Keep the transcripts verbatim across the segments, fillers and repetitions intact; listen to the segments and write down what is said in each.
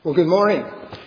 Well, good morning.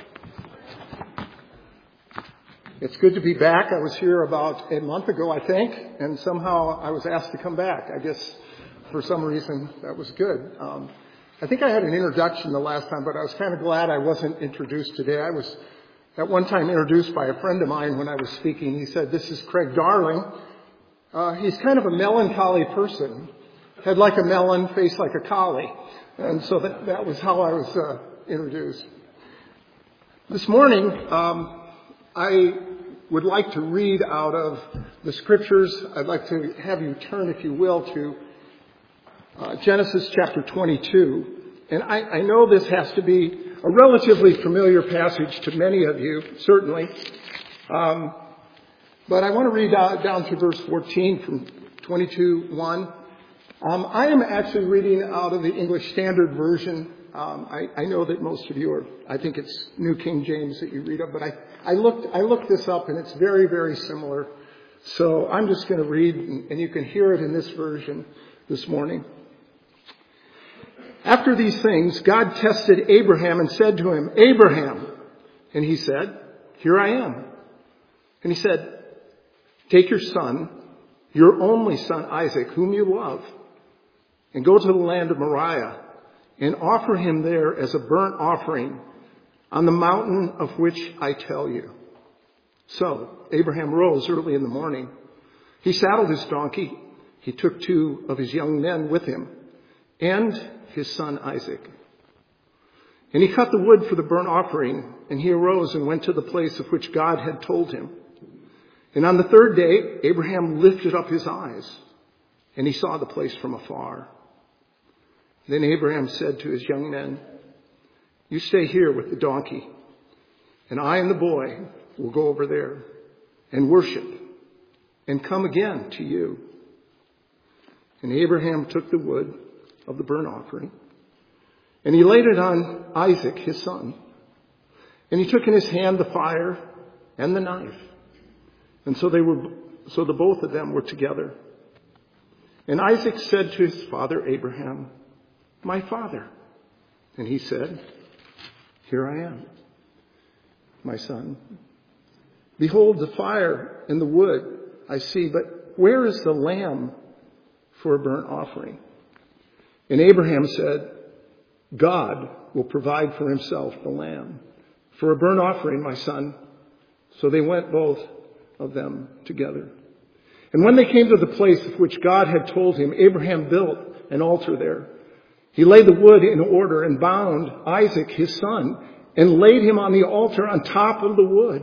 It's good to be back. I was here about a month ago, I think, and somehow I was asked to come back. I guess for some reason that was good. Um, I think I had an introduction the last time, but I was kind of glad I wasn't introduced today. I was at one time introduced by a friend of mine when I was speaking. He said, "This is Craig Darling." Uh, he's kind of a melancholy person. Head like a melon, face like a collie. And so that, that was how I was uh, introduced. This morning, um, I would like to read out of the scriptures. I'd like to have you turn, if you will, to uh, Genesis chapter twenty-two. And I, I know this has to be a relatively familiar passage to many of you, certainly. Um, but I want to read out, down to verse fourteen from twenty-two one. Um, I am actually reading out of the English Standard Version. Um, I, I know that most of you are, I think it's New King James that you read of, but I, I looked, I looked this up and it's very, very similar. So I'm just going to read, and, and you can hear it in this version this morning. After these things, God tested Abraham and said to him, "Abraham." And he said, "Here I am." And he said, "Take your son, your only son Isaac, whom you love, and go to the land of Moriah and offer him there as a burnt offering on the mountain of which I tell you." So Abraham rose early in the morning. He saddled his donkey. He took two of his young men with him and his son Isaac. And he cut the wood for the burnt offering, and he arose and went to the place of which God had told him. And on the third day, Abraham lifted up his eyes, and he saw the place from afar. Then Abraham said to his young men, "You stay here with the donkey, and I and the boy will go over there and worship and come again to you." And Abraham took the wood of the burnt offering, and he laid it on Isaac, his son. And he took in his hand the fire and the knife. And so they were, so the both of them were together. And Isaac said to his father Abraham, "My father." And he said, "Here I am, my son. Behold, the fire and the wood I see, but where is the lamb for a burnt offering?" And Abraham said, "God will provide for himself the lamb for a burnt offering, my son." So they went both of them together. And when they came to the place of which God had told him, Abraham built an altar there. He laid the wood in order and bound Isaac, his son, and laid him on the altar on top of the wood.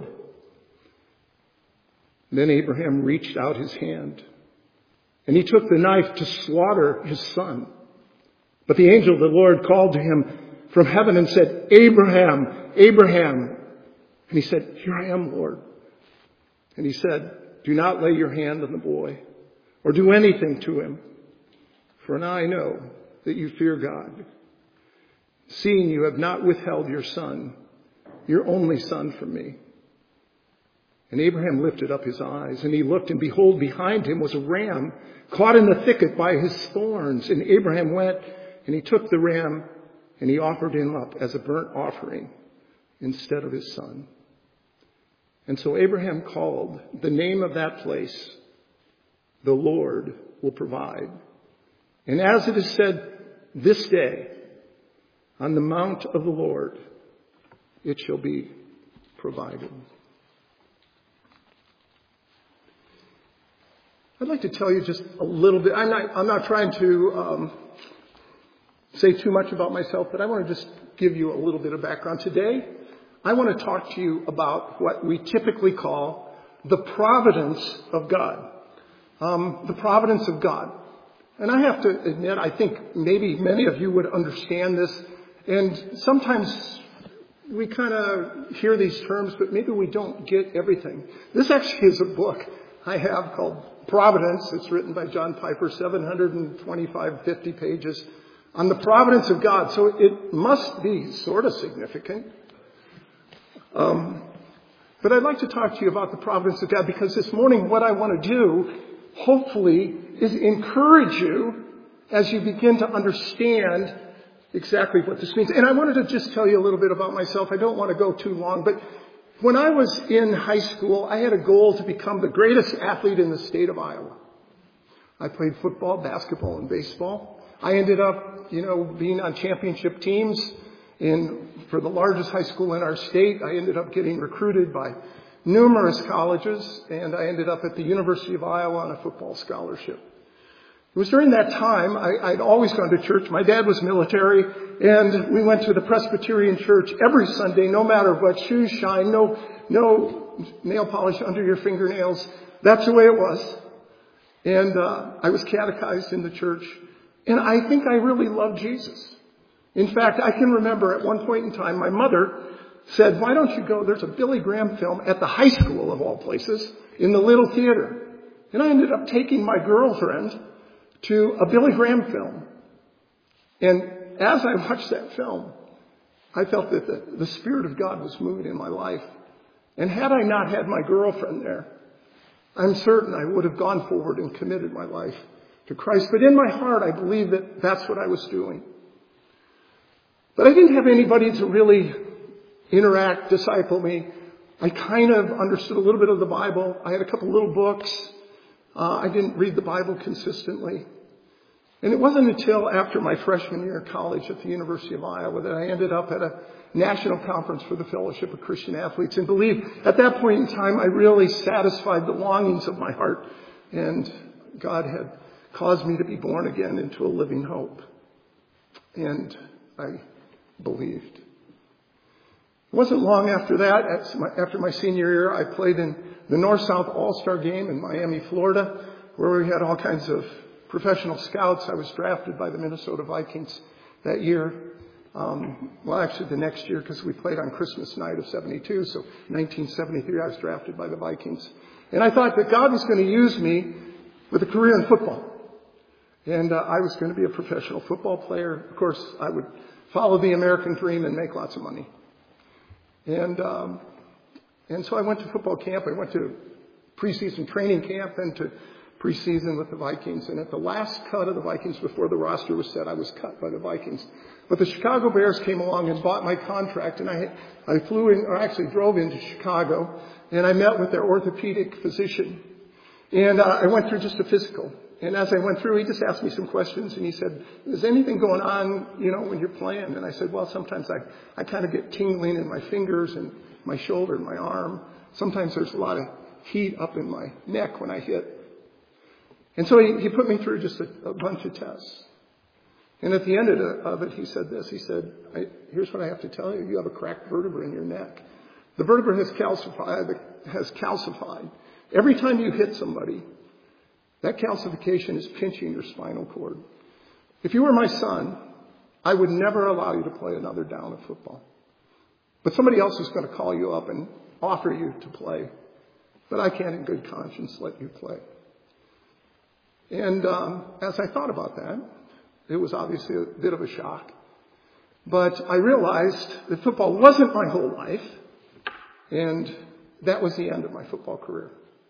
Then Abraham reached out his hand, and he took the knife to slaughter his son. But the angel of the Lord called to him from heaven and said, "Abraham, Abraham." And he said, "Here I am, Lord." And he said, "Do not lay your hand on the boy or do anything to him. For now I know that you fear God, seeing you have not withheld your son, your only son, from me." And Abraham lifted up his eyes, and he looked, and behold, behind him was a ram caught in the thicket by his thorns. And Abraham went, and he took the ram, and he offered him up as a burnt offering instead of his son. And so Abraham called the name of that place, "The Lord will provide." And as it is said this day, on the mount of the Lord, it shall be provided. I'd like to tell you just a little bit. I'm not, I'm not trying to um, say too much about myself, but I want to just give you a little bit of background. Today, I want to talk to you about what we typically call the providence of God. Um, the providence of God. And I have to admit, I think maybe many of you would understand this. And sometimes we kind of hear these terms, but maybe we don't get everything. This actually is a book I have called Providence. It's written by John Piper, seven hundred twenty-five, fifty pages on the providence of God. So it must be sort of significant. Um, but I'd like to talk to you about the providence of God, because this morning what I want to do, hopefully, is encourage you as you begin to understand exactly what this means. And I wanted to just tell you a little bit about myself. I don't want to go too long, but when I was in high school, I had a goal to become the greatest athlete in the state of Iowa. I played football, basketball, and baseball. I ended up, you know, being on championship teams in, for the largest high school in our state. I ended up getting recruited by numerous colleges, and I ended up at the University of Iowa on a football scholarship. It was during that time, I, I'd always gone to church. My dad was military, and we went to the Presbyterian church every Sunday, no matter what, shoes shine, no, no nail polish under your fingernails. That's the way it was. And uh, I was catechized in the church, and I think I really loved Jesus. In fact, I can remember at one point in time, my mother said, why don't you go, there's a Billy Graham film at the high school of all places, in the little theater. And I ended up taking my girlfriend to a Billy Graham film. And as I watched that film, I felt that the, the Spirit of God was moving in my life. And had I not had my girlfriend there, I'm certain I would have gone forward and committed my life to Christ. But in my heart, I believe that that's what I was doing. But I didn't have anybody to really interact, disciple me. I kind of understood a little bit of the Bible. I had a couple little books. Uh, I didn't read the Bible consistently. And it wasn't until after my freshman year of college at the University of Iowa that I ended up at a national conference for the Fellowship of Christian Athletes. And believe, at that point in time, I really satisfied the longings of my heart. And God had caused me to be born again into a living hope. And I believed. It wasn't long after that, after my senior year, I played in the North-South All-Star Game in Miami, Florida, where we had all kinds of professional scouts. I was drafted by the Minnesota Vikings that year. Um, well, actually the next year, because we played on Christmas night of seventy-two, so nineteen seventy-three I was drafted by the Vikings. And I thought that God was going to use me with a career in football. And uh, I was going to be a professional football player. Of course, I would follow the American dream and make lots of money. And um, and so I went to football camp. I went to preseason training camp and to preseason with the Vikings. And at the last cut of the Vikings, before the roster was set, I was cut by the Vikings. But the Chicago Bears came along and bought my contract. And I I flew in, or actually drove into Chicago, and I met with their orthopedic physician. And uh, I went through just a physical. And as I went through, he just asked me some questions, and he said, is anything going on, you know, when you're playing? And I said, well, sometimes I, I kind of get tingling in my fingers and my shoulder and my arm. Sometimes there's a lot of heat up in my neck when I hit. And so he, he put me through just a, a bunch of tests. And at the end of, the, of it, he said this. He said, I, here's what I have to tell you. You have a cracked vertebra in your neck. The vertebra has calcified, has calcified. Every time you hit somebody, that calcification is pinching your spinal cord. If you were my son, I would never allow you to play another down of football. But somebody else is going to call you up and offer you to play. But I can't in good conscience let you play. And um, as I thought about that, it was obviously a bit of a shock. But I realized that football wasn't my whole life. And that was the end of my football career.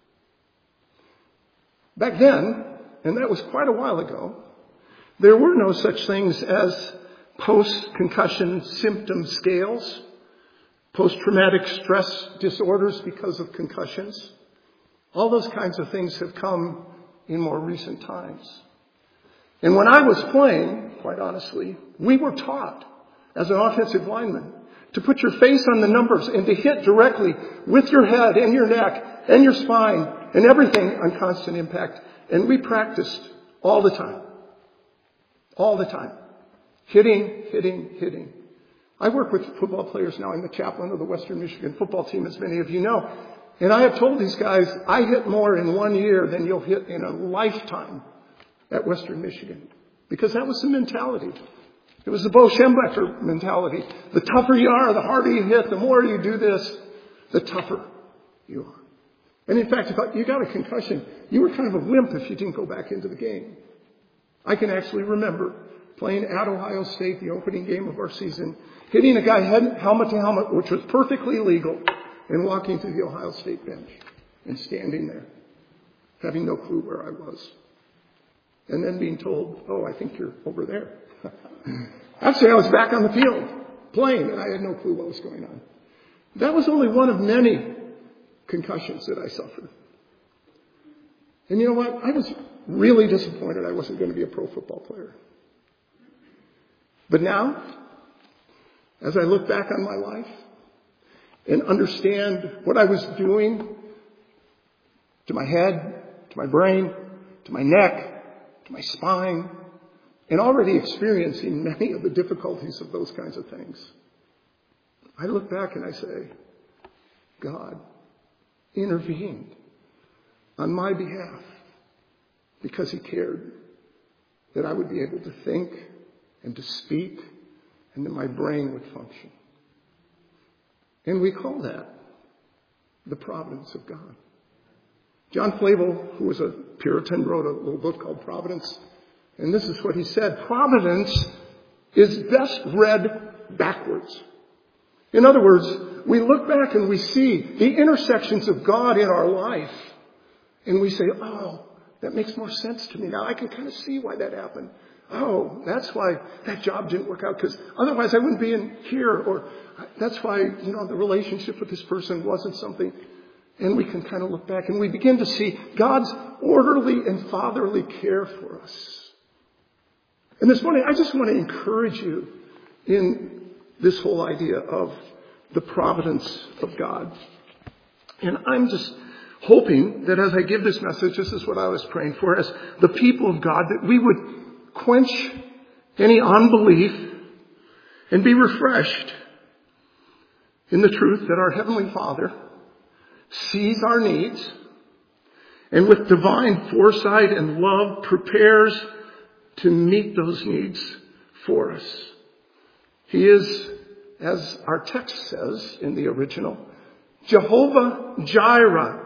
Back then, and that was quite a while ago, there were no such things as post-concussion symptom scales, post-traumatic stress disorders because of concussions. All those kinds of things have come in more recent times. And when I was playing, quite honestly, we were taught as an offensive lineman to put your face on the numbers and to hit directly with your head and your neck and your spine and everything on constant impact. And we practiced all the time. All the time. Hitting, hitting, hitting. I work with football players now. I'm the chaplain of the Western Michigan football team, as many of you know. And I have told these guys, I hit more in one year than you'll hit in a lifetime at Western Michigan. Because that was the mentality. It was the Bo Schembechler mentality. The tougher you are, the harder you hit, the more you do this, the tougher you are. And in fact, if you got a concussion, you were kind of a wimp if you didn't go back into the game. I can actually remember playing at Ohio State, the opening game of our season, hitting a guy head, helmet to helmet, which was perfectly legal, and walking to the Ohio State bench and standing there, having no clue where I was. and then being told, oh, I think you're over there. Actually, I was back on the field playing, and I had no clue what was going on. That was only one of many concussions that I suffered. And you know what? I was really disappointed I wasn't going to be a pro football player. But now, as I look back on my life and understand what I was doing to my head, to my brain, to my neck, to my spine, and already experiencing many of the difficulties of those kinds of things, I look back and I say, God intervened on my behalf because he cared that I would be able to think and to speak and that my brain would function. And we call that the providence of God. John Flavel, who was a Puritan, wrote a little book called Providence. And this is what he said: providence is best read backwards. In other words, we look back and we see the intersections of God in our life. And we say, oh, that makes more sense to me now. I can kind of see why that happened. Oh, that's why that job didn't work out, because otherwise I wouldn't be in here. Or that's why, you know, the relationship with this person wasn't something. And we can kind of look back and we begin to see God's orderly and fatherly care for us. And this morning, I just want to encourage you in this whole idea of the providence of God. And I'm just hoping that as I give this message, this is what I was praying for, as the people of God, that we would quench any unbelief and be refreshed in the truth that our Heavenly Father sees our needs and with divine foresight and love prepares to meet those needs for us. He is, as our text says in the original, Jehovah Jireh,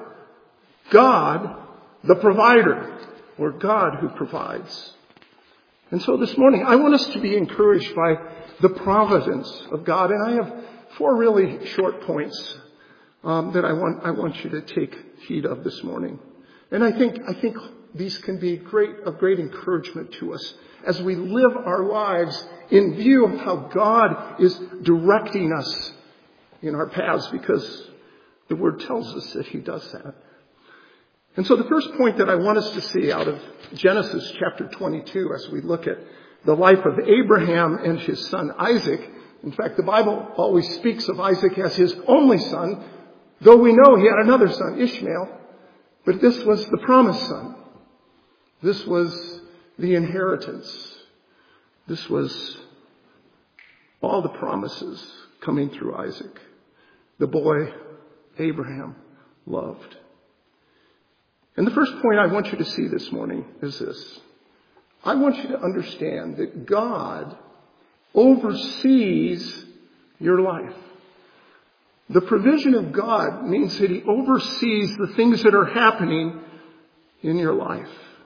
God the provider, or God who provides. And so this morning, I want us to be encouraged by the providence of God. And I have four really short points um, that I want I want you to take heed of this morning. And I think I think these can be great of great encouragement to us as we live our lives in view of how God is directing us in our paths, because the Word tells us that he does that. And so the first point that I want us to see out of Genesis chapter twenty-two, as we look at the life of Abraham and his son Isaac. In fact, the Bible always speaks of Isaac as his only son, though we know he had another son, Ishmael. But this was the promised son. This was the inheritance. This was all the promises coming through Isaac, the boy Abraham loved. And the first point I want you to see this morning is this. I want you to understand that God oversees your life. The provision of God means that he oversees the things that are happening in your life.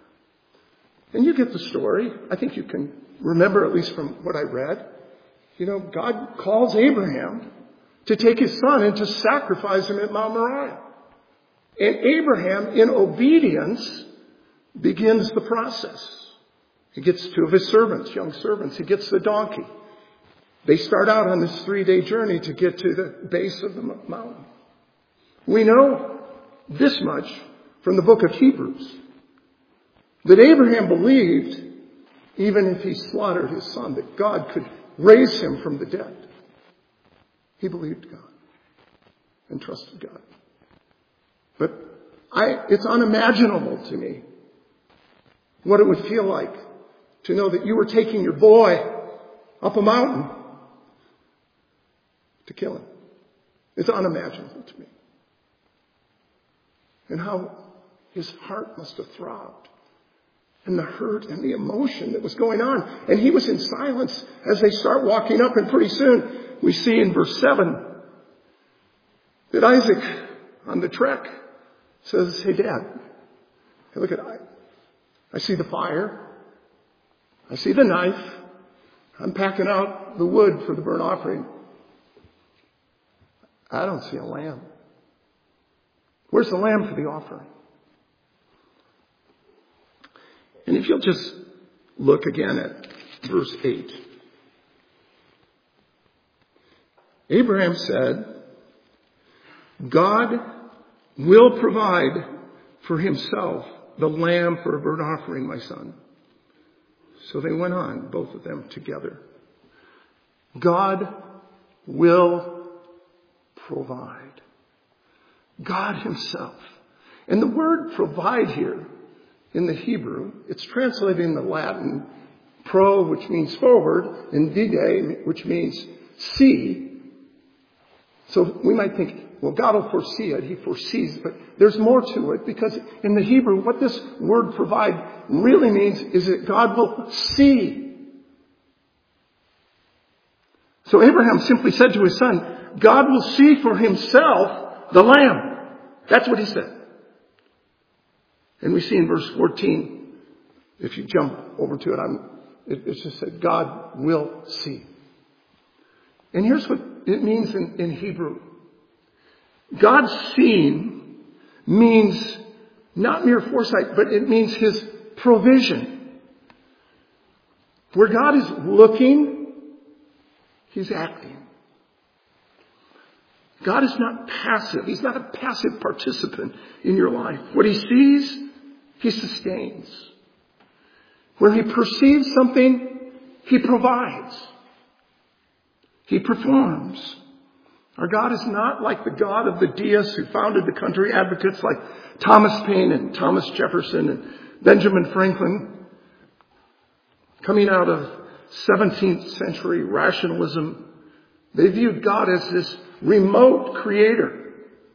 And you get the story. I think you can remember, at least from what I read. You know, God calls Abraham to take his son and to sacrifice him at Mount Moriah. And Abraham, in obedience, begins the process. He gets two of his servants, young servants. He gets the donkey. They start out on this three-day journey to get to the base of the mountain. We know this much from the book of Hebrews, that Abraham believed, even if he slaughtered his son, that God could raise him from the dead. He believed God and trusted God. But I, it's unimaginable to me what it would feel like to know that you were taking your boy up a mountain to kill him. It's unimaginable to me. And how his heart must have throbbed. And the hurt and the emotion that was going on. And he was in silence as they start walking up. And pretty soon we see in verse seven that Isaac on the trek says, hey, Dad, hey, look at I. I see the fire. I see the knife. I'm packing out the wood for the burnt offering. I don't see a lamb. Where's the lamb for the offering? And if you'll just look again at verse eight. Abraham said, God will provide for himself the lamb for a burnt offering, my son. So they went on, both of them together. God will provide. God himself. And the word provide here in the Hebrew, it's translated in the Latin pro, which means forward, and vide, which means see. So we might think, well, God will foresee it. He foresees, but there's more to it, because in the Hebrew, what this word provide really means is that God will see. So Abraham simply said to his son, God will see for himself the lamb. That's what he said. And we see in verse fourteen, if you jump over to it, I'm, it, it just said, God will see. And here's what it means in, in Hebrew. God's seeing means not mere foresight, but it means his provision. Where God is looking, he's acting. God is not passive. He's not a passive participant in your life. What he sees, he sustains. Where he perceives something, he provides. He performs. Our God is not like the God of the deists who founded the country advocates like Thomas Paine and Thomas Jefferson and Benjamin Franklin. Coming out of seventeenth century rationalism, they viewed God as this remote creator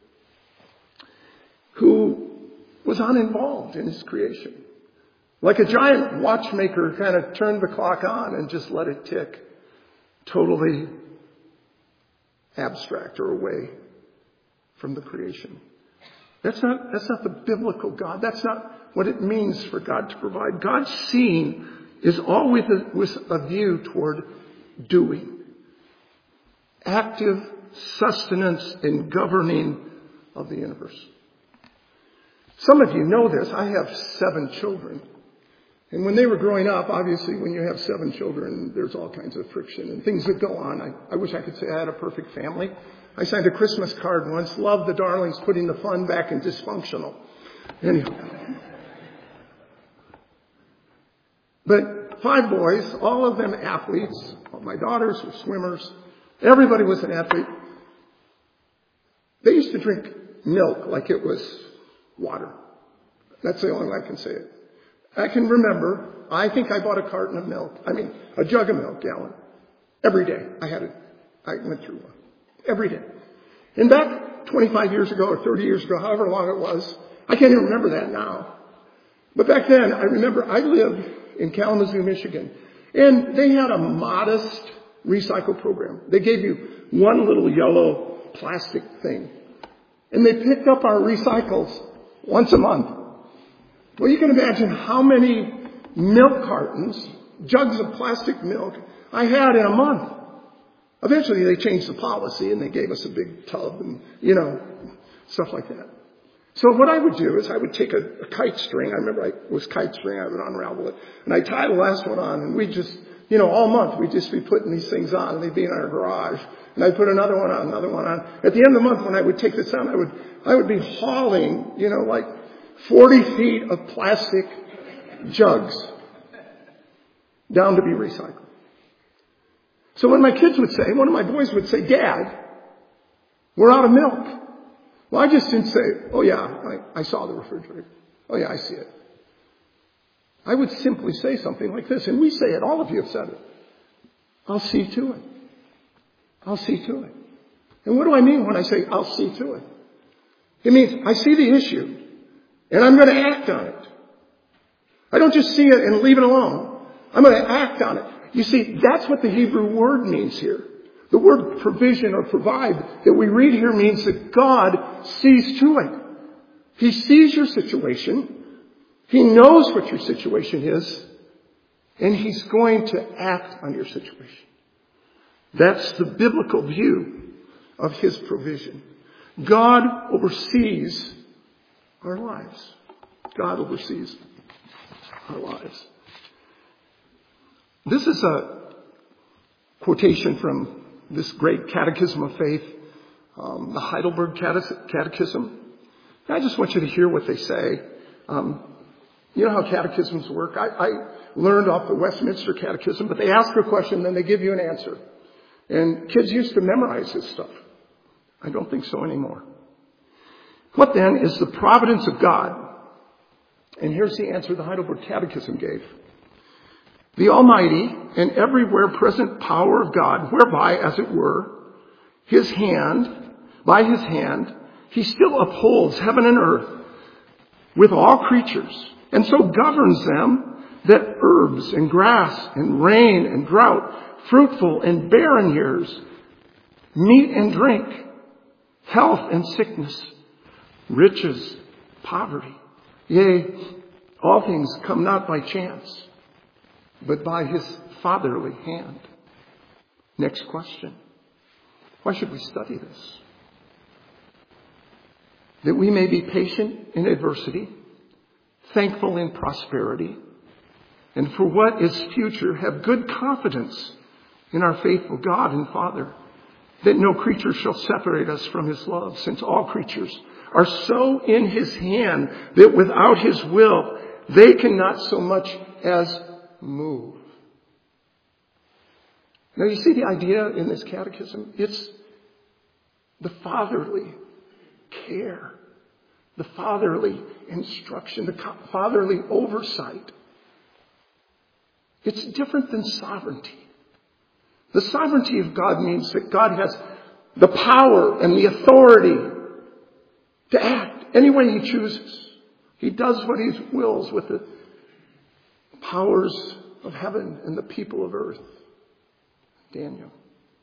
who was uninvolved in his creation. Like a giant watchmaker kind of turned the clock on and just let it tick. Totally abstract or away from the creation. That's not, that's not the biblical God. That's not what it means for God to provide. God's seeing is always a, with a view toward doing. Active sustenance and governing of the universe. Some of you know this. I have seven children. And when they were growing up, obviously when you have seven children, there's all kinds of friction and things that go on. I, I wish I could say I had a perfect family. I signed a Christmas card once, loved the darlings, putting the fun back in dysfunctional. Anyway. But five boys, all of them athletes. My daughters were swimmers. Everybody was an athlete. They used to drink milk like it was water. That's the only way I can say it. I can remember, I think I bought a carton of milk. I mean, a jug of milk, gallon. Every day. I had it. I went through one. Every day. And back twenty-five years ago or thirty years ago, however long it was, I can't even remember that now. But back then, I remember I lived in Kalamazoo, Michigan. And they had a modest recycle program. They gave you one little yellow plastic thing. And they picked up our recycles once a month. Well, you can imagine how many milk cartons, jugs of plastic milk, I had in a month. Eventually they changed the policy and they gave us a big tub and, you know, stuff like that. So what I would do is I would take a, a kite string. I remember I, it was kite string. I would unravel it. And I'd tie the last one on and we'd just, you know, all month we'd just be putting these things on and they'd be in our garage. And I'd put another one on, another one on. At the end of the month when I would take this out, I would, I would be hauling, you know, like forty feet of plastic jugs down to be recycled. So when my kids would say, one of my boys would say, Dad, we're out of milk. Well, I just didn't say, oh yeah, I, I saw the refrigerator. Oh yeah, I see it. I would simply say something like this, and we say it, all of you have said it. I'll see to it. I'll see to it. And what do I mean when I say I'll see to it? It means I see the issue. And I'm going to act on it. I don't just see it and leave it alone. I'm going to act on it. You see, that's what the Hebrew word means here. The word provision or provide that we read here means that God sees to it. He sees your situation. He knows what your situation is. And he's going to act on your situation. That's the biblical view of his provision. God oversees our lives. God oversees our lives. This is a quotation from this great Catechism of Faith, um, the Heidelberg Catechism. And I just want you to hear what they say. Um, you know how catechisms work? I, I learned off the Westminster Catechism, but they ask a question, then they give you an answer. And kids used to memorize this stuff. I don't think so anymore. What then is the providence of God? And here's the answer the Heidelberg Catechism gave. The almighty and everywhere present power of God, whereby, as it were, his hand, by his hand, he still upholds heaven and earth with all creatures, and so governs them that herbs and grass and rain and drought, fruitful and barren years, meat and drink, health and sickness, riches, poverty. Yea, all things come not by chance, but by his fatherly hand. Next question. Why should we study this? That we may be patient in adversity, thankful in prosperity, and for what is future, have good confidence in our faithful God and Father, that no creature shall separate us from his love, since all creatures are so in his hand that without his will, they cannot so much as move. Now you see the idea in this catechism? It's the fatherly care, the fatherly instruction, the fatherly oversight. It's different than sovereignty. The sovereignty of God means that God has the power and the authority to act any way he chooses. He does what he wills with the powers of heaven and the people of earth. Daniel.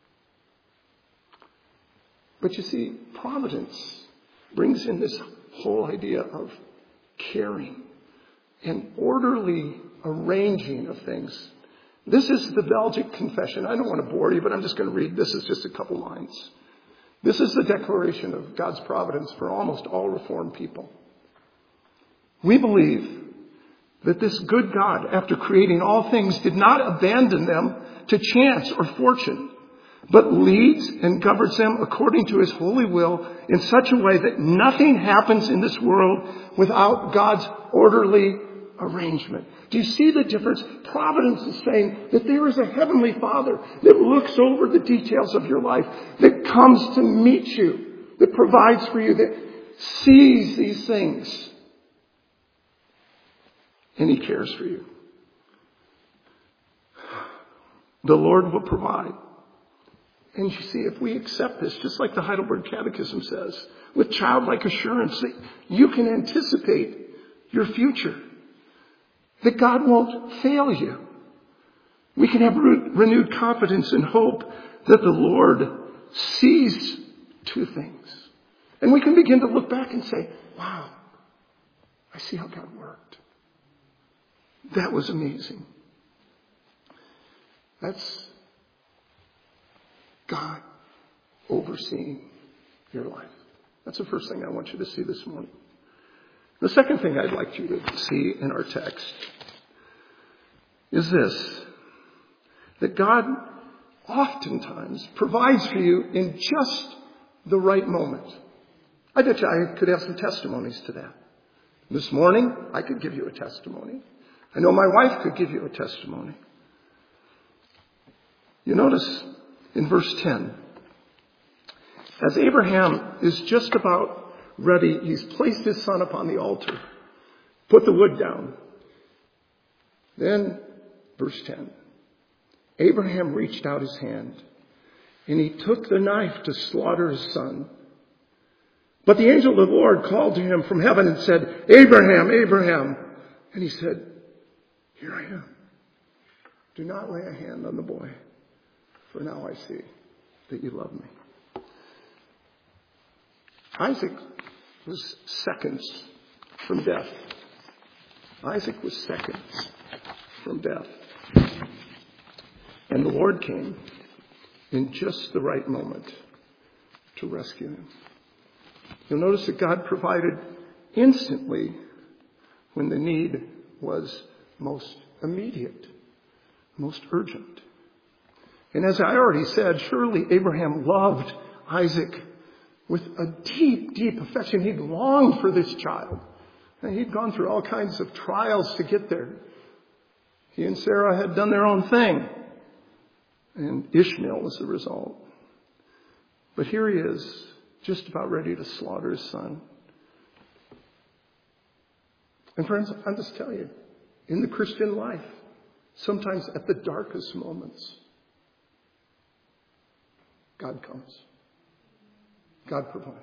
But you see, providence brings in this whole idea of caring and orderly arranging of things. This is the Belgic Confession. I don't want to bore you, but I'm just going to read. This is just a couple lines. This is the declaration of God's providence for almost all Reformed people. We believe that this good God, after creating all things, did not abandon them to chance or fortune, but leads and governs them according to his holy will in such a way that nothing happens in this world without God's orderly arrangement. Do you see the difference? Providence is saying that there is a heavenly Father that looks over the details of your life, that comes to meet you, that provides for you, that sees these things. And he cares for you. The Lord will provide. And you see, if we accept this, just like the Heidelberg Catechism says, with childlike assurance, that you can anticipate your future, that God won't fail you. We can have re- renewed confidence and hope that the Lord sees to things. And we can begin to look back and say, wow, I see how God worked. That was amazing. That's God overseeing your life. That's the first thing I want you to see this morning. The second thing I'd like you to see in our text is this, that God oftentimes provides for you in just the right moment. I bet you I could have some testimonies to that. This morning, I could give you a testimony. I know my wife could give you a testimony. You notice in verse ten, as Abraham is just about ready, he's placed his son upon the altar, put the wood down. Then, verse ten, Abraham reached out his hand and he took the knife to slaughter his son. But the angel of the Lord called to him from heaven and said, Abraham, Abraham. And he said, here I am. Do not lay a hand on the boy, for now I see that you love me. Isaac was seconds from death. Isaac was seconds from death. And the Lord came in just the right moment to rescue him. You'll notice that God provided instantly when the need was most immediate, most urgent. And as I already said, surely Abraham loved Isaac with a deep, deep affection. He'd longed for this child. And he'd gone through all kinds of trials to get there. He and Sarah had done their own thing. And Ishmael was the result. But here he is, just about ready to slaughter his son. And friends, I'll just tell you, in the Christian life, sometimes at the darkest moments, God comes. God provides.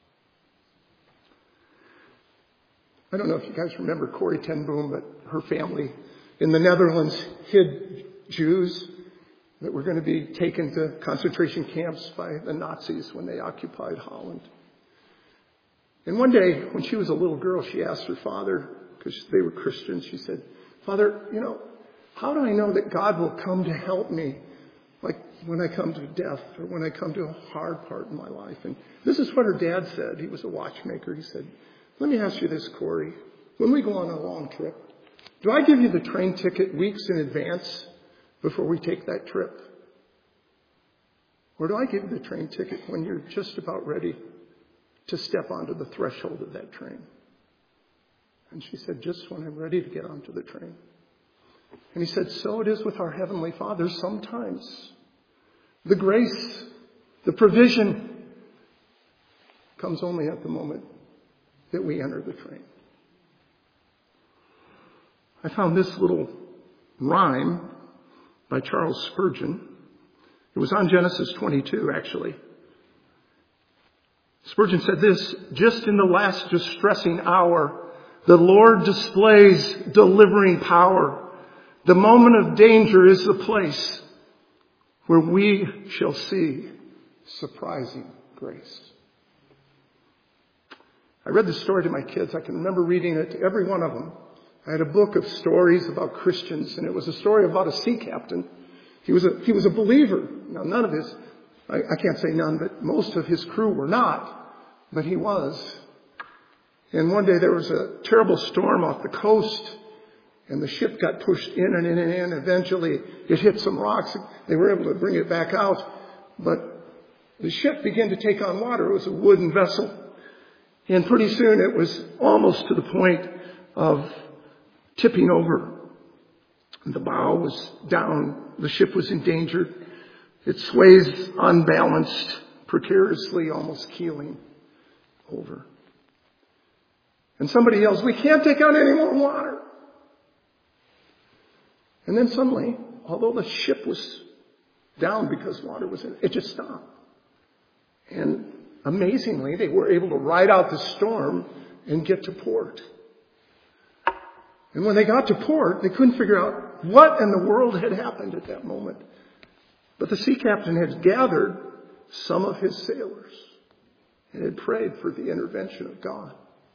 I don't know if you guys remember Corrie ten Boom, but her family in the Netherlands hid Jews that were going to be taken to concentration camps by the Nazis when they occupied Holland. And one day, when she was a little girl, she asked her father, because they were Christians, she said, "Father, you know, how do I know that God will come to help me, like when I come to death or when I come to a hard part in my life?" And this is what her dad said. He was a watchmaker. He said, "Let me ask you this, Corrie. When we go on a long trip, do I give you the train ticket weeks in advance before we take that trip? Or do I give you the train ticket when you're just about ready to step onto the threshold of that train?" And she said, "Just when I'm ready to get onto the train." And he said, "So it is with our Heavenly Father. Sometimes the grace, the provision comes only at the moment that we enter the train." I found this little rhyme by Charles Spurgeon. It was on Genesis twenty-two, actually. Spurgeon said this: "Just in the last distressing hour, the Lord displays delivering power. The moment of danger is the place where we shall see surprising grace." I read this story to my kids. I can remember reading it to every one of them. I had a book of stories about Christians, and it was a story about a sea captain. He was a, he was a believer. Now, none of his, I, I can't say none, but most of his crew were not, but he was. And one day there was a terrible storm off the coast, and the ship got pushed in and in and in. Eventually, it hit some rocks. They were able to bring it back out, but the ship began to take on water. It was a wooden vessel. And pretty soon it was almost to the point of tipping over. The bow was down. The ship was endangered. It sways unbalanced, precariously, almost keeling over. And somebody yells, "We can't take on any more water." And then suddenly, although the ship was down because water was in it, it just stopped. And amazingly, they were able to ride out the storm and get to port. And when they got to port, they couldn't figure out what in the world had happened at that moment. But the sea captain had gathered some of his sailors and had prayed for the intervention of God.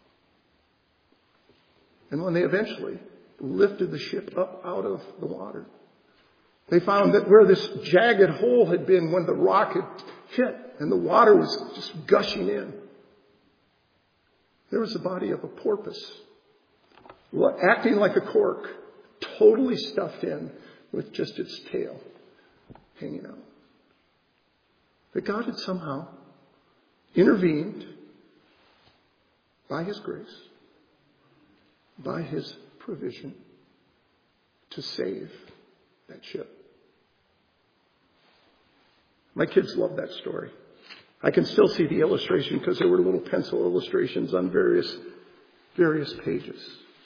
And when they eventually lifted the ship up out of the water, they found that where this jagged hole had been when the rock had hit and the water was just gushing in, there was the body of a porpoise, acting like a cork, totally stuffed in with just its tail hanging out. That God had somehow intervened by His grace, by His provision, to save that ship. My kids love that story. I can still see the illustration because there were little pencil illustrations on various, various pages.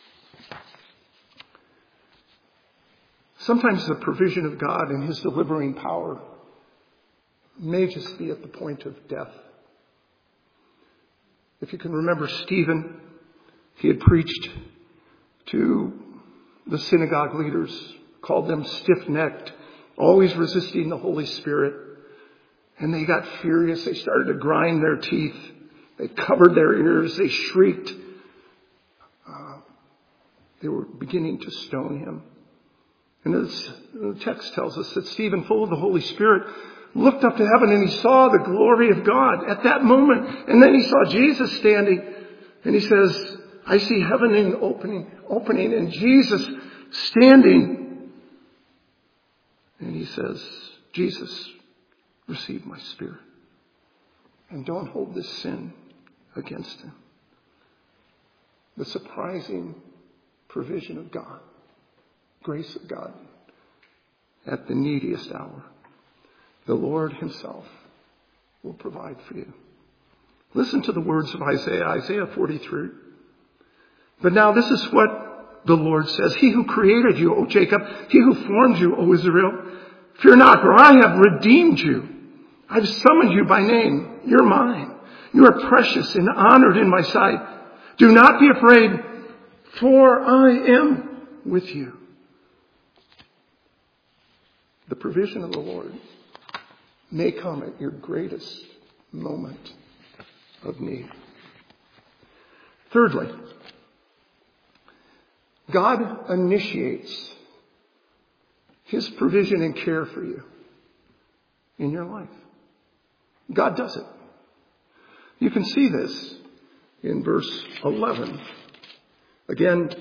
Sometimes the provision of God and His delivering power may just be at the point of death. If you can remember Stephen, he had preached to the synagogue leaders, called them stiff-necked, always resisting the Holy Spirit. And they got furious. They started to grind their teeth. They covered their ears. They shrieked. Uh, they were beginning to stone him. And this, the text tells us that Stephen, full of the Holy Spirit, looked up to heaven and he saw the glory of God at that moment. And then he saw Jesus standing. And he says, "I see heaven in opening, opening, and Jesus standing. And he says, Jesus, receive my spirit. And don't hold this sin against him. The surprising provision of God, grace of God, at the neediest hour. The Lord himself will provide for you. Listen to the words of Isaiah, Isaiah forty-three. But now this is what the Lord says. He who created you, O Jacob, he who formed you, O Israel, fear not, for I have redeemed you. I've summoned you by name. You're mine. You are precious and honored in my sight. Do not be afraid, for I am with you. The provision of the Lord may come at your greatest moment of need. Thirdly, God initiates his provision and care for you in your life. God does it. You can see this in verse eleven. Again,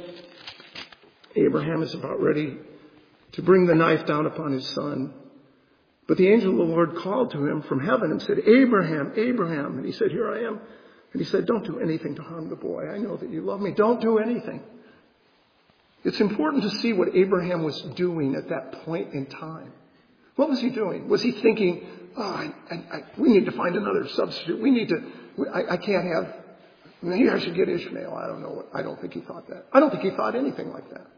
Abraham is about ready to bring the knife down upon his son. But the angel of the Lord called to him from heaven and said, Abraham, Abraham. And he said, here I am. And he said, don't do anything to harm the boy. I know that you love me. Don't do anything. It's important to see what Abraham was doing at that point in time. What was he doing? Was he thinking, oh, I, I, I, we need to find another substitute. We need to, I, I can't have, maybe I should get Ishmael. I don't know. What, I don't think he thought that. I don't think he thought anything like that.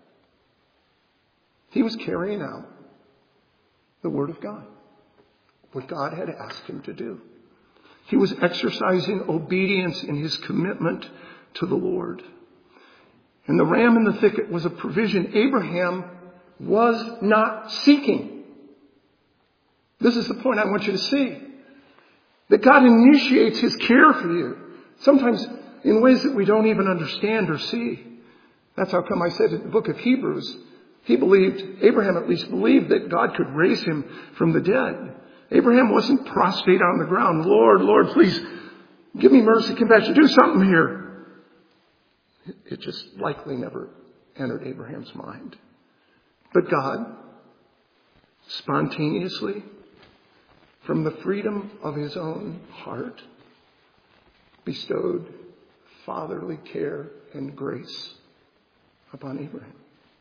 He was carrying out the Word of God, what God had asked him to do. He was exercising obedience in his commitment to the Lord. And the ram in the thicket was a provision Abraham was not seeking. This is the point I want you to see. That God initiates his care for you, sometimes in ways that we don't even understand or see. That's how come I said in the book of Hebrews, he believed, Abraham at least believed, that God could raise him from the dead. Abraham wasn't prostrate on the ground. Lord, Lord, please give me mercy, compassion, do something here. It just likely never entered Abraham's mind. But God, spontaneously, from the freedom of his own heart, bestowed fatherly care and grace upon Abraham.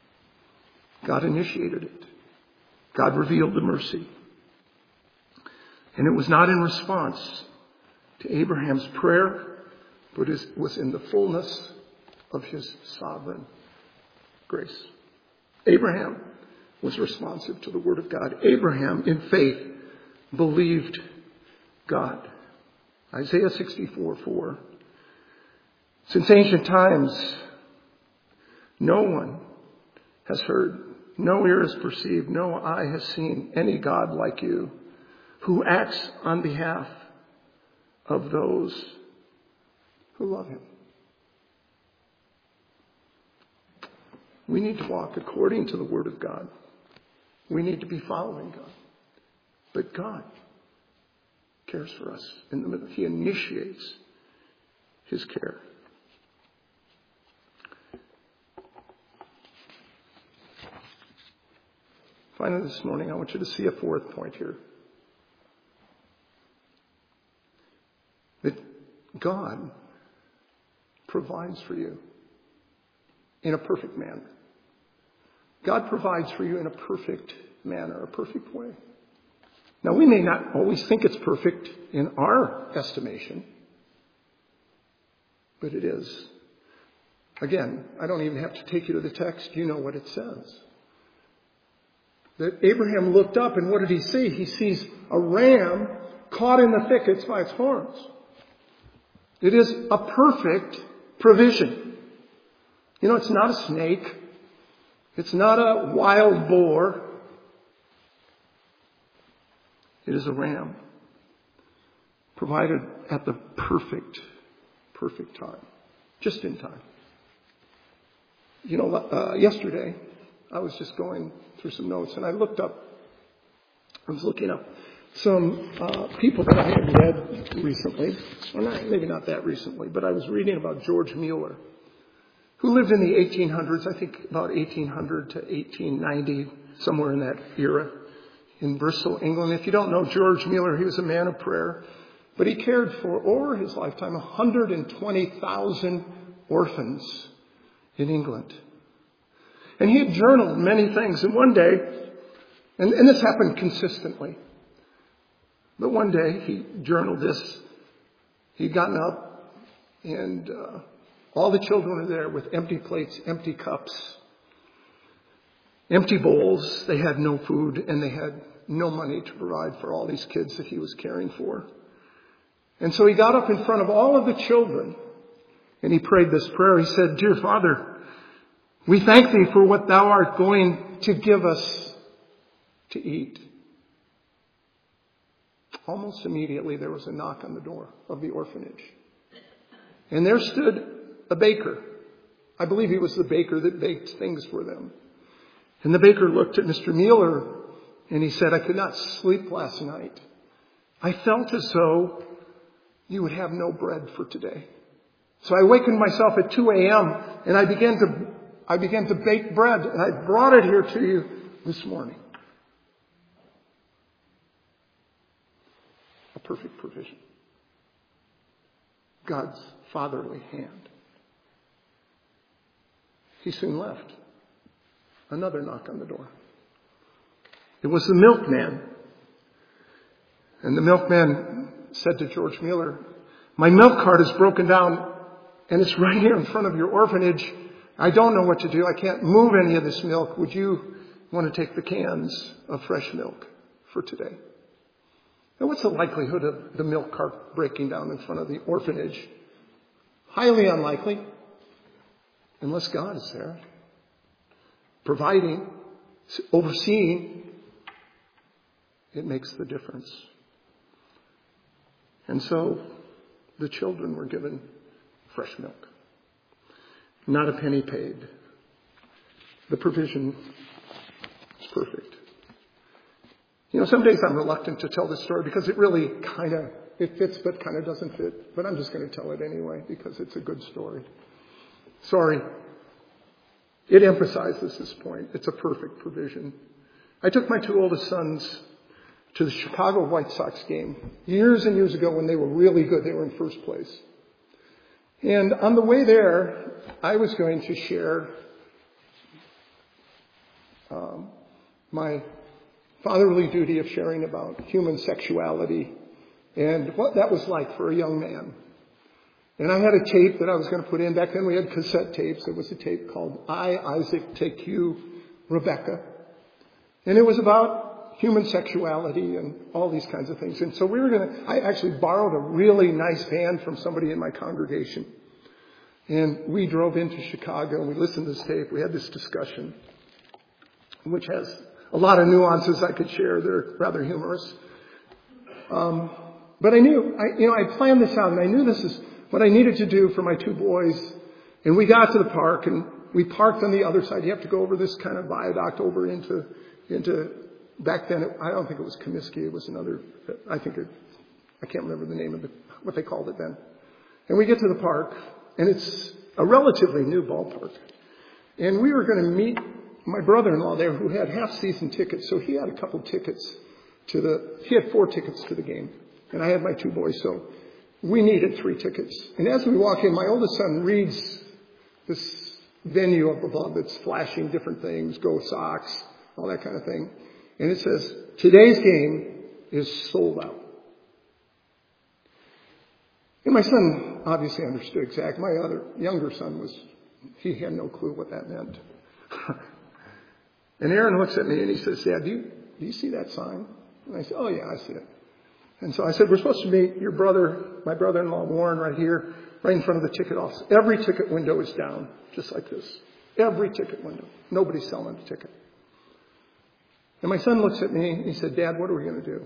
God initiated it. God revealed the mercy. And it was not in response to Abraham's prayer, but it was in the fullness of his sovereign grace. Abraham was responsive to the Word of God. Abraham, in faith, believed God. Isaiah sixty-four four. Since ancient times, no one has heard, no ear has perceived, no eye has seen any God like you, who acts on behalf of those who love him. We need to walk according to the Word of God. We need to be following God. But God cares for us in the middle. He initiates his care. Finally, this morning, I want you to see a fourth point here. That God provides for you in a perfect manner. God provides for you in a perfect manner, a perfect way. Now, we may not always think it's perfect in our estimation, but it is. Again, I don't even have to take you to the text. You know what it says. That Abraham looked up, and what did he see? He sees a ram caught in the thickets by its horns. It is a perfect provision. You know, it's not a snake. It's not a wild boar. It is a ram provided at the perfect, perfect time. Just in time. You know, uh, yesterday I was just going through some notes and I looked up, I was looking up some uh, people that I had read recently. Well, not, maybe not that recently, but I was reading about George Mueller, who lived in the eighteen hundreds, I think about eighteen hundred to eighteen ninety, somewhere in that era, in Bristol, England. If you don't know George Mueller, he was a man of prayer, but he cared for, over his lifetime, one hundred twenty thousand orphans in England. And he had journaled many things. And one day, and, and this happened consistently, but one day he journaled this. He'd gotten up, and uh, all the children were there with empty plates, empty cups, empty bowls. They had no food, and they had no money to provide for all these kids that he was caring for. And so he got up in front of all of the children, and he prayed this prayer. He said, "Dear Father, we thank thee for what thou art going to give us to eat." Almost immediately there was a knock on the door of the orphanage. And there stood a baker. I believe he was the baker that baked things for them. And the baker looked at Mister Mueller and he said, "I could not sleep last night. I felt as though you would have no bread for today. So I awakened myself at two a.m. and I began to I began to bake bread, and I brought it here to you this morning." A perfect provision. God's fatherly hand. He soon left. Another knock on the door. It was the milkman. And the milkman said to George Mueller, "My milk cart is broken down, and it's right here in front of your orphanage. I don't know what to do. I can't move any of this milk. Would you want to take the cans of fresh milk for today?" Now, what's the likelihood of the milk cart breaking down in front of the orphanage? Highly unlikely, unless God is there, providing, overseeing. It makes the difference. And so the children were given fresh milk. Not a penny paid. The provision is perfect. You know, some days I'm reluctant to tell this story because it really kind of, it fits but kind of doesn't fit. But I'm just going to tell it anyway because it's a good story. Sorry. It emphasizes this point. It's a perfect provision. I took my two oldest sons to the Chicago White Sox game years and years ago when they were really good. They were in first place. And on the way there, I was going to share um, my fatherly duty of sharing about human sexuality and what that was like for a young man. And I had a tape that I was going to put in. Back then we had cassette tapes. There was a tape called I, Isaac, Take You, Rebecca. And it was about human sexuality and all these kinds of things. And so we were going to, I actually borrowed a really nice van from somebody in my congregation. And we drove into Chicago and we listened to this tape. We had this discussion, which has a lot of nuances I could share. They're rather humorous. Um, but I knew, I, you know, I planned this out and I knew this is what I needed to do for my two boys. And we got to the park and we parked on the other side. You have to go over this kind of viaduct over into, into, back then, it, I don't think it was Comiskey. It was another, I think it, I can't remember the name of it, what they called it then. And we get to the park and it's a relatively new ballpark. And we were going to meet my brother-in-law there who had half-season tickets. So he had a couple tickets to the, he had four tickets to the game. And I had my two boys, so we needed three tickets. And as we walk in, my oldest son reads this venue up above that's flashing different things, Go Sox, all that kind of thing. And it says, today's game is sold out. And my son obviously understood exactly. My other younger son was, he had no clue what that meant. And Aaron looks at me and he says, Dad, do you, do you see that sign? And I said, oh yeah, I see it. And so I said, we're supposed to meet your brother, my brother-in-law Warren, right here, right in front of the ticket office. Every ticket window is down, just like this. Every ticket window. Nobody's selling a ticket. And my son looks at me and he said, Dad, what are we going to do?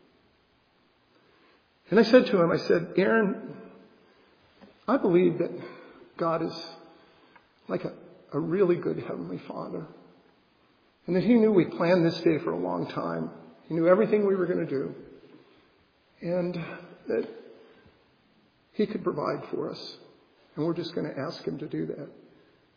And I said to him, I said, Aaron, I believe that God is like a, a really good Heavenly Father. And that He knew we planned this day for a long time. He knew everything we were going to do. And that He could provide for us. And we're just going to ask Him to do that.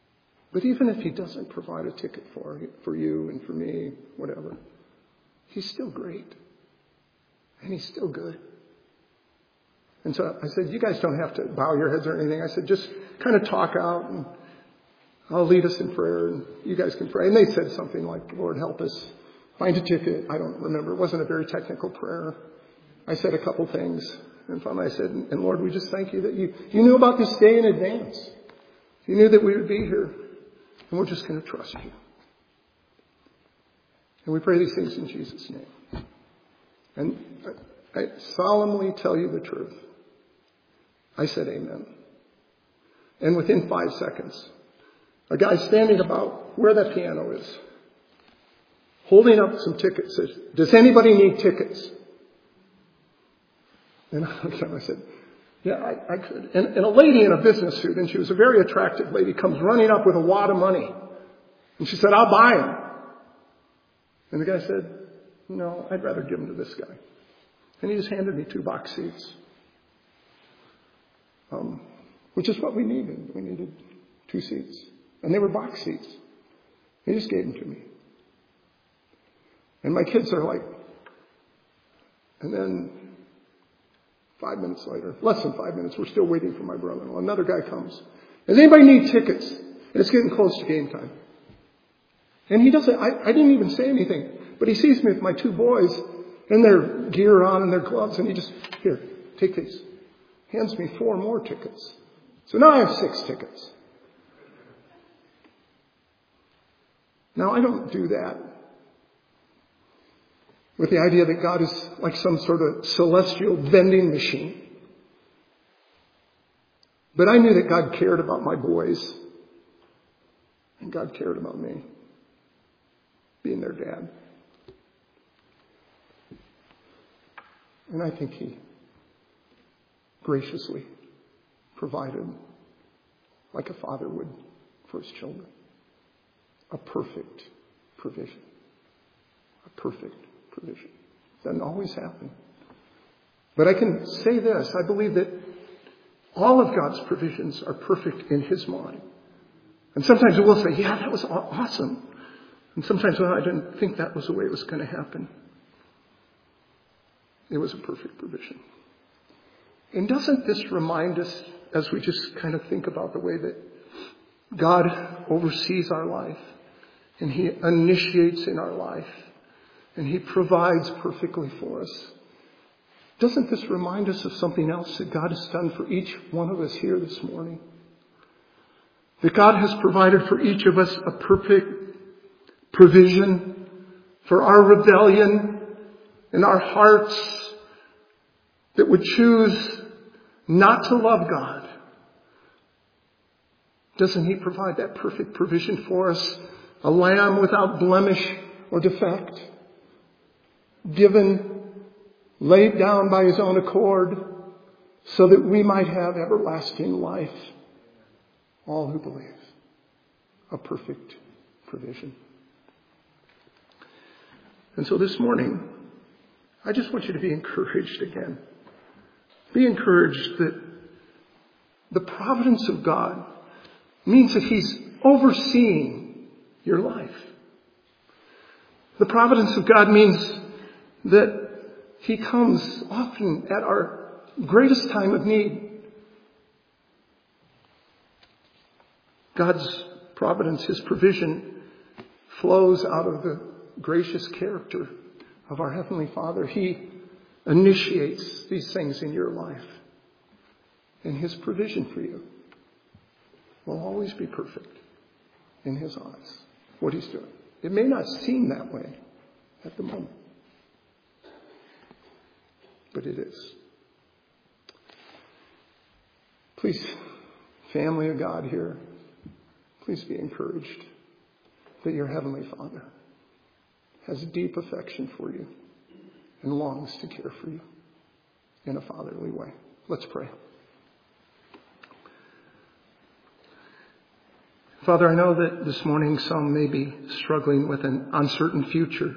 But even if he doesn't provide a ticket for, for you and for me, whatever, he's still great. And he's still good. And so I said, you guys don't have to bow your heads or anything. I said, just kind of talk out and I'll lead us in prayer and you guys can pray. And they said something like, Lord, help us find a ticket. I don't remember. It wasn't a very technical prayer. I said a couple things. And finally I said, and Lord, we just thank you that you, you knew about this day in advance. You knew that we would be here. And we're just going to trust you. And we pray these things in Jesus' name. And I, I solemnly tell you the truth. I said amen. And within five seconds, a guy standing about where that piano is, holding up some tickets, says, does anybody need tickets? And I said, yeah, I, I could. And, and a lady in a business suit, and she was a very attractive lady, comes running up with a wad of money. And she said, I'll buy them. And the guy said, no, I'd rather give them to this guy. And he just handed me two box seats. Um, which is what we needed. We needed two seats. And they were box seats. He just gave them to me. And my kids are like, and then five minutes later, less than five minutes, we're still waiting for my brother-in-law. Another guy comes. Does anybody need tickets? And it's getting close to game time. And he doesn't, I, I didn't even say anything. But he sees me with my two boys and their gear on and their gloves. And he just, here, take these. Hands me four more tickets. So now I have six tickets. Now I don't do that with the idea that God is like some sort of celestial vending machine. But I knew that God cared about my boys. And God cared about me, being their dad. And I think he graciously provided like a father would for his children. A perfect provision. A perfect provision. Doesn't always happen. But I can say this. I believe that all of God's provisions are perfect in his mind. And sometimes we'll say, yeah, that was awesome. And sometimes, well, I didn't think that was the way it was going to happen. It was a perfect provision. And doesn't this remind us, as we just kind of think about the way that God oversees our life, and he initiates in our life, and he provides perfectly for us, doesn't this remind us of something else that God has done for each one of us here this morning? That God has provided for each of us a perfect provision for our rebellion and our hearts that would choose not to love God. Doesn't he provide that perfect provision for us? A lamb without blemish or defect, given, laid down by his own accord, so that we might have everlasting life. All who believe. A perfect provision. And so this morning, I just want you to be encouraged again. Be encouraged that the providence of God means that he's overseeing your life. The providence of God means that he comes often at our greatest time of need. God's providence, his provision, flows out of the gracious character of our Heavenly Father. He initiates these things in your life. And his provision for you will always be perfect in his eyes, what he's doing. It may not seem that way at the moment, but it is. Please, family of God here, please be encouraged that your Heavenly Father has a deep affection for you and longs to care for you in a fatherly way. Let's pray. Father, I know that this morning some may be struggling with an uncertain future.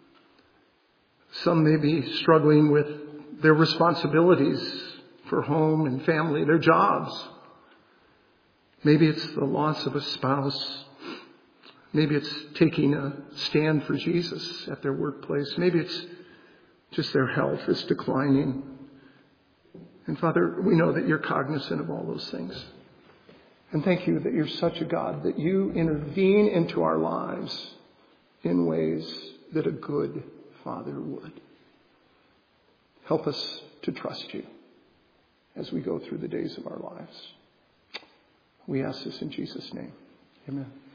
Some may be struggling with their responsibilities for home and family, their jobs. Maybe it's the loss of a spouse. Maybe it's taking a stand for Jesus at their workplace. Maybe it's just their health is declining. And Father, we know that you're cognizant of all those things. And thank you that you're such a God that you intervene into our lives in ways that a good Father would. Help us to trust you as we go through the days of our lives. We ask this in Jesus' name. Amen.